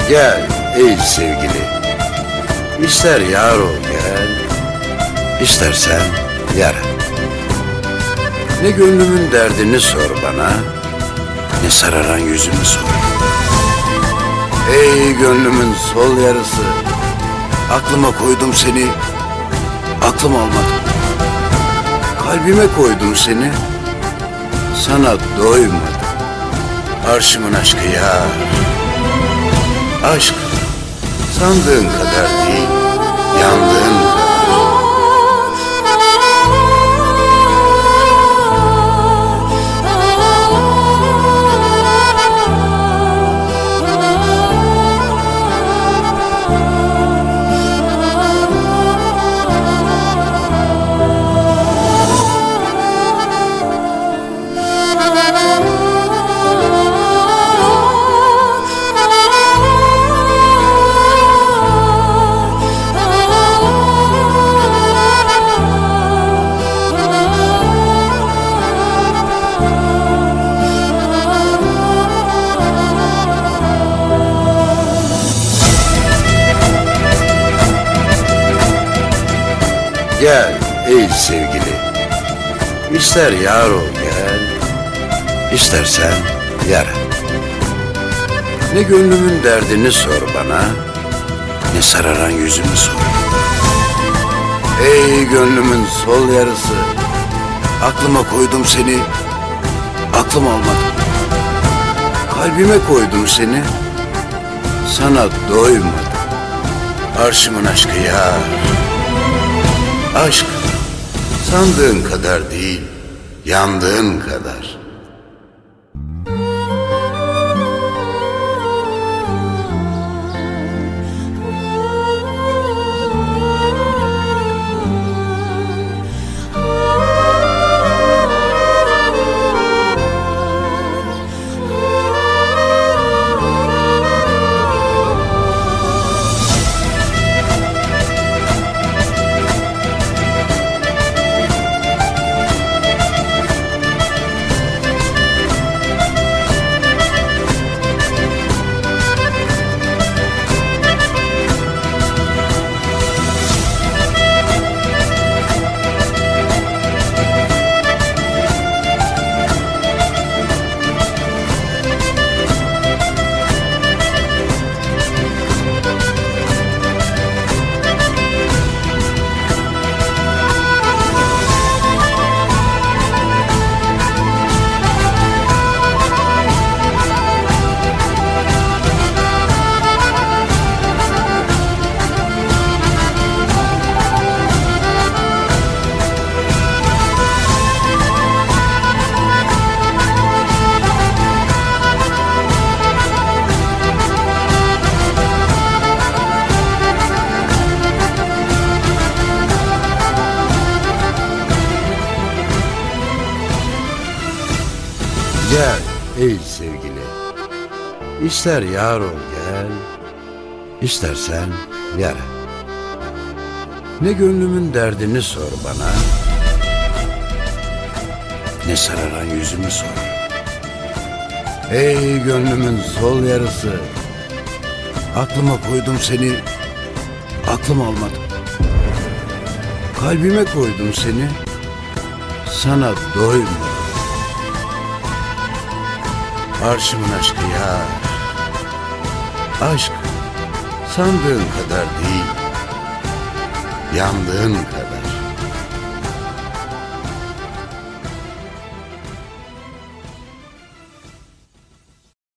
Gel ey sevgili, ister yar ol gel, istersen yara. Ne gönlümün derdini sor bana, ne sararan yüzümü sor. Ey gönlümün sol yarısı, aklıma koydum seni, aklım almadı. Kalbime koydum seni, sana doymadım. Arşımın aşkı ya. Aşk sandığın kadar değil, yandığın kadar. Gel ey sevgili, ister yar ol gel, istersen yara. Ne gönlümün derdini sor bana, ne sararan yüzümü sor. Ey gönlümün sol yarısı, aklıma koydum seni, aklım almadı. Kalbime koydum seni, sana doymadım. Arşımın aşkı ya. Aşk sandığın kadar değil, yandığın kadar. Gel ey sevgili, ister yar ol gel, istersen yara. Ne gönlümün derdini sor bana, ne sararan yüzümü sor. Ey gönlümün sol yarısı, aklıma koydum seni, aklım almadı. Kalbime koydum seni, sana doymadım. Arşımın aşkı ya. Aşk sandığın kadar değil, yandığın kadar.